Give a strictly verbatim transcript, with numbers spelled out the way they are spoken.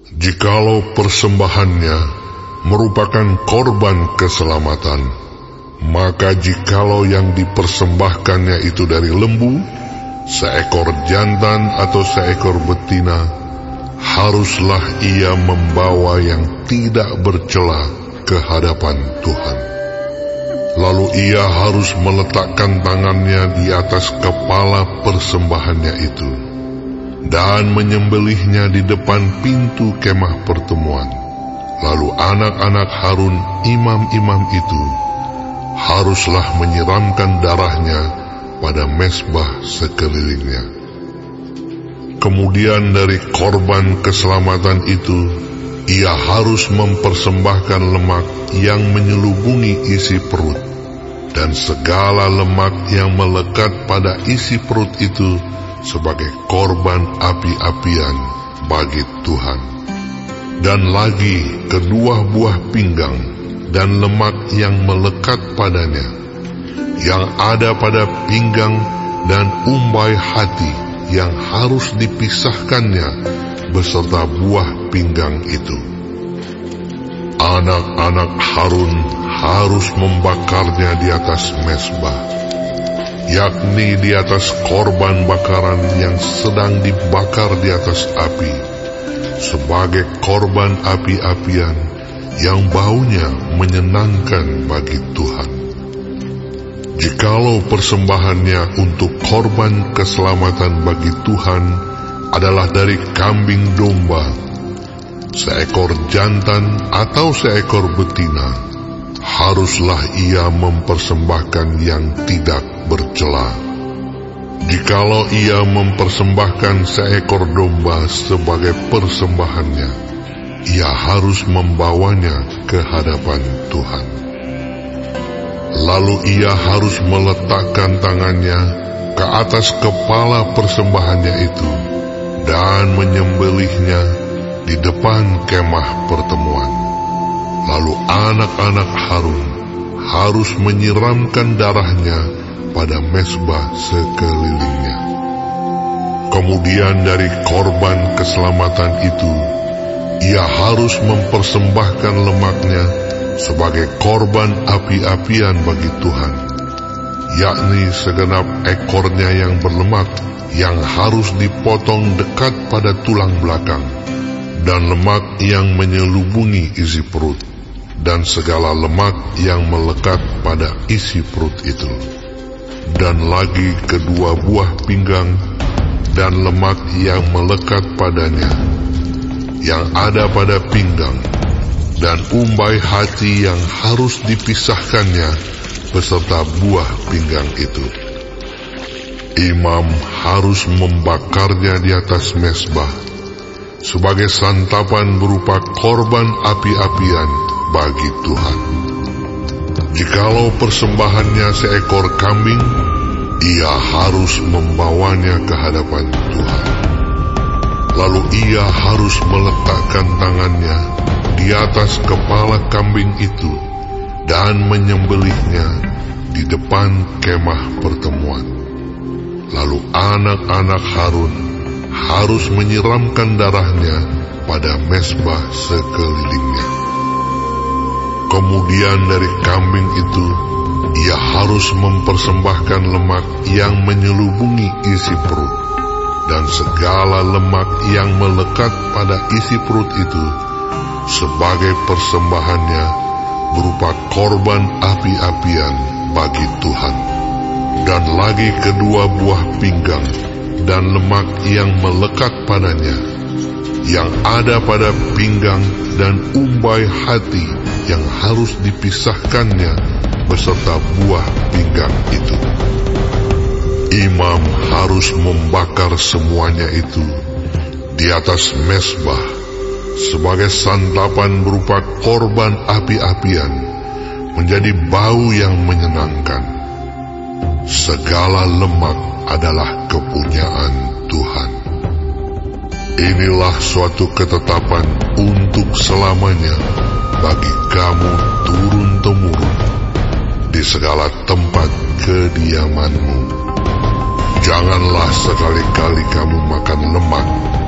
Jikalau persembahannya merupakan korban keselamatan, maka jikalau yang dipersembahkannya itu dari lembu, seekor jantan atau seekor betina, haruslah ia membawa yang tidak bercela ke hadapan Tuhan. Lalu ia harus meletakkan tangannya di atas kepala persembahannya itu dan menyembelihnya di depan pintu kemah pertemuan. Lalu anak-anak Harun, imam-imam itu, haruslah menyiramkan darahnya pada mezbah sekelilingnya. Kemudian dari korban keselamatan itu, ia harus mempersembahkan lemak yang menyelubungi isi perut, dan segala lemak yang melekat pada isi perut itu sebagai korban api-apian bagi Tuhan. Dan lagi kedua buah pinggang dan lemak yang melekat padanya, yang ada pada pinggang dan umbai hati yang harus dipisahkannya beserta buah pinggang itu. Anak-anak Harun harus membakarnya di atas mezbah, yakni di atas korban bakaran yang sedang dibakar di atas api, sebagai korban api-apian yang baunya menyenangkan bagi Tuhan. Jikalau persembahannya untuk korban keselamatan bagi Tuhan adalah dari kambing domba, seekor jantan atau seekor betina, haruslah ia mempersembahkan yang tidak bercela. Jikalau ia mempersembahkan seekor domba sebagai persembahannya, ia harus membawanya ke hadapan Tuhan. Lalu ia harus meletakkan tangannya ke atas kepala persembahannya itu dan menyembelihnya di depan kemah pertemuan. Lalu anak-anak Harun harus menyiramkan darahnya pada mezbah sekelilingnya. Kemudian dari korban keselamatan itu, ia harus mempersembahkan lemaknya sebagai korban api-apian bagi Tuhan, yakni segenap ekornya yang berlemak yang harus dipotong dekat pada tulang belakang, dan lemak yang menyelubungi isi perut, dan segala lemak yang melekat pada isi perut itu, dan lagi kedua buah pinggang dan lemak yang melekat padanya, yang ada pada pinggang, dan umbai hati yang harus dipisahkannya beserta buah pinggang itu. Imam harus membakarnya di atas mezbah sebagai santapan berupa korban api-apian bagi Tuhan. Jikalau persembahannya seekor kambing, ia harus membawanya ke hadapan Tuhan. Lalu ia harus meletakkan tangannya di atas kepala kambing itu dan menyembelihnya di depan kemah pertemuan. Lalu anak-anak Harun harus menyiramkan darahnya pada mezbah sekelilingnya. Kemudian dari kambing itu, ia harus mempersembahkan lemak yang menyelubungi isi perut, dan segala lemak yang melekat pada isi perut itu sebagai persembahannya berupa korban api-apian bagi Tuhan. Dan lagi kedua buah pinggang dan lemak yang melekat padanya, yang ada pada pinggang dan umbai hati yang harus dipisahkannya beserta buah pinggang itu. Imam harus membakar semuanya itu di atas mezbah sebagai santapan berupa korban api-apian, menjadi bau yang menyenangkan. Segala lemak adalah kepunyaan Tuhan. Inilah suatu ketetapan untuk selamanya bagi kamu turun-temurun di segala tempat kediamanmu. Janganlah sekali-kali kamu makan lemak